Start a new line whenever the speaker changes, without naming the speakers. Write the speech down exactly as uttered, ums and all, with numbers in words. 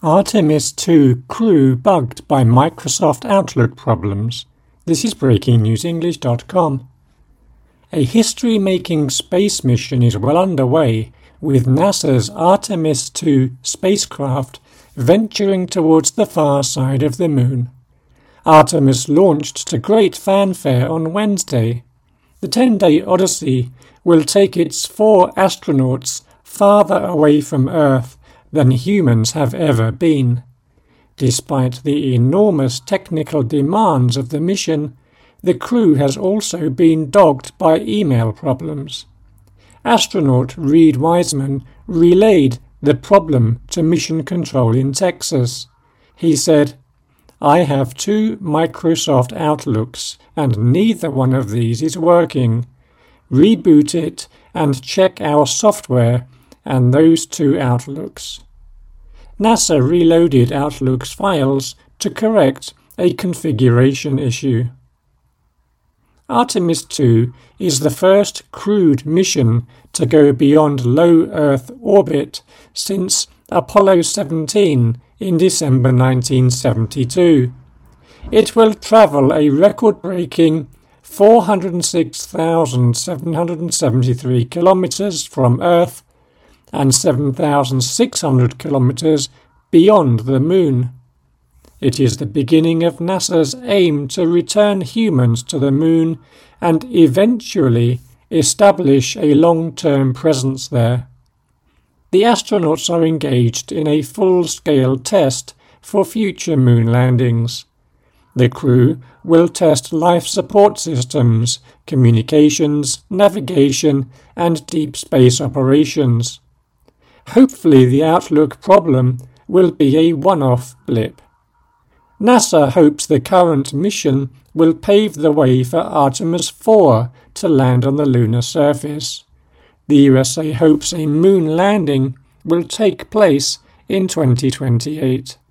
Artemis two crew bugged by Microsoft Outlook problems. This is breaking news english dot com. A history-making space mission is well underway, with NASA's Artemis two spacecraft venturing towards the far side of the Moon. Artemis launched to great fanfare on Wednesday. The ten-day odyssey will take its four astronauts farther away from Earth than humans have ever been. Despite the enormous technical demands of the mission, the crew has also been dogged by email problems. Astronaut Reid Wiseman relayed the problem to Mission Control in Texas. He said, "I have two Microsoft Outlooks and neither one of these is working. Reboot it and check our software and those two Outlooks." NASA reloaded Outlook's files to correct a configuration issue. Artemis two is the first crewed mission to go beyond low Earth orbit since Apollo seventeen in December nineteen seventy-two. It will travel a record-breaking four hundred six thousand seven hundred seventy-three kilometers from Earth and seven thousand six hundred kilometers beyond the Moon. It is the beginning of NASA's aim to return humans to the Moon and eventually establish a long-term presence there. The astronauts are engaged in a full-scale test for future Moon landings. The crew will test life support systems, communications, navigation, and deep space operations. Hopefully the Outlook problem will be a one-off blip. NASA hopes the current mission will pave the way for Artemis four to land on the lunar surface. The U S A hopes a moon landing will take place in twenty twenty-eight.